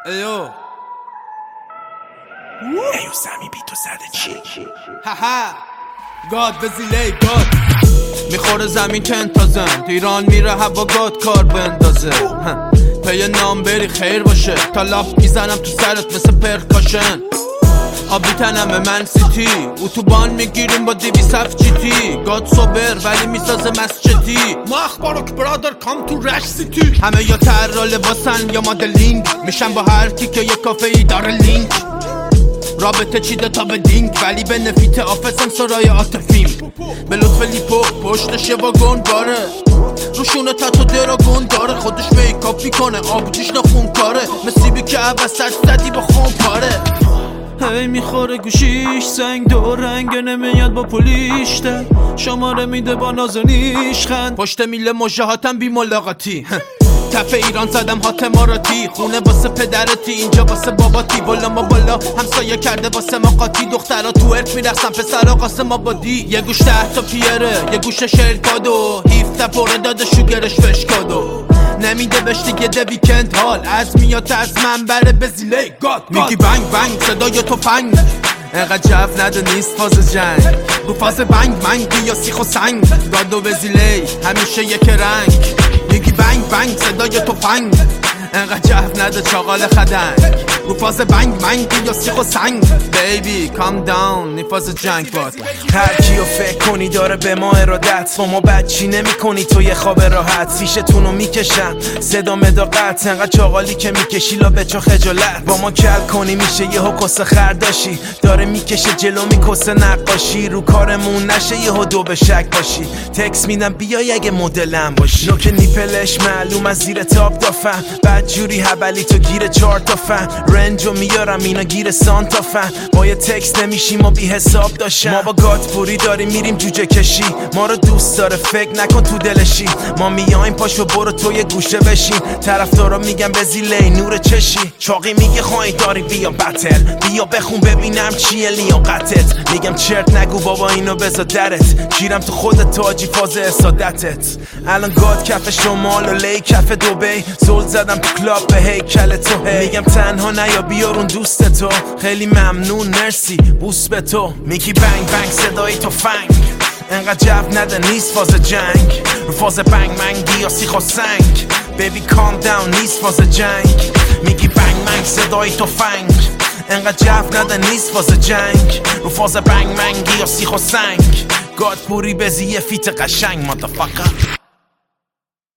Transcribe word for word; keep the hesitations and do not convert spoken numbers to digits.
ایو ایو سمی بی تو زده چی؟ هاها گاد وزیله گاد میخوره زمین که انتازم ایران میره هوا گاد کار بندازه پی نام بری خیر باشه تا لاف میزنم تو سرت مثل پرکاشن آبی تنم من سیتی اتوبان میگیریم با دیوی صف جیتی گاد صبر ولی میسازه مسجدی ما اخبارک برادر کام تو رش سیتی همه یا تر لباسن یا مدلینگ میشن با هر کی که یه کافه ای داره لینک رابطه چیده تا به دینگ ولی به نفیت آفسم سرای آتفیم به لطف لیپو پشتش یه واگون داره روشونه تاتو دراگون داره خودش میکاپ میکنه آبجیش نخون کاره مسیبی که عوض سر زدی با خون پاره هی میخوره گوشیش سنگ دو رنگ نمیاد با پولیشته شماره میده با نازنیش خند پشت میله مجاهاتم بی ملاقاتی تف ایران زدم هات ماراتی خونه واسه پدرتی اینجا واسه باباتی بالا ما بالا همسایه کرده واسه ما قاطی دخترها تو ارک میرخصن پسرها قاسم آبادی یه گوش ده تا پیره یه گوش شرکادو هیفته پره داده شوگرش فشکادو نمیده بهش دیگه ده ویکند حال از میاد از منبر بزیله گاد میگی بنگ بنگ صدای تفنگ انقدر جو نده نیست فاز جنگ رو فاز بنگ منگ یا سیخ و سنگ گاد و وزیله همیشه یک رنگ میگی بنگ بنگ صدای تفنگ انقدر جو نده چاقال خدنگ رو فاز بنگ منگ یا سیخ و سنگ بیبی کام داون نی فاز جنگ باد هر کیو فکر کنی داره به ما ارادت با ما بچی نمی کنی تو یه خواب راحت فیشتونو میکشم صدا مداقت انقدر چاقالی که میکشی لا به چا خجالت با ما کل کنی میشه یه حکس خرداشی داره میکشه جلو میکسه نقاشی رو کارمون نشه یه دو به شک باشی تکس میدم بیای اگه مدلم باشی نوک نیپلش معلوم از زیر تاپ دافن بعد جوری هبلی تو گیر چهار تا فن رنجو میارم اینا گیر سانتا فن با یه تکس نمیشیم و بی حساب داشتم ما با گاتپوری داریم میریم جوجه کشی ما رو دوست داره فکر نکن تو دلشی ما میایم پاشو برو تو یه گوشه بشین طرفدارا میگن بزیله نور چشی چاقی میگه خواهی داری بیا بتل بیا بخون ببینم چیه لیاقتت میگم چرت نگو بابا اینو بذار درت گیرم تو خودت تاجی فاز اسادتت الان گاد کف شمال و لی کف دبی زل زدم تو کلاب به هیکل تو میگم تنها نیا بیارون دوست تو خیلی ممنون مرسی بوس به تو میگی بنگ بنگ صدای تو فنگ انقدر جو نده نیست فاز جنگ رو فاز بنگ منگی یا سیخ و سنگ بیبی کام داون نیست فاز جنگ میگی بنگ منگ صدای تو فنگ انقدر جو نده نیست فاز جنگ رو فاز بنگ منگی یا سیخ و سنگ گاد پوری بزی یه فیت قشنگ مادرفاکر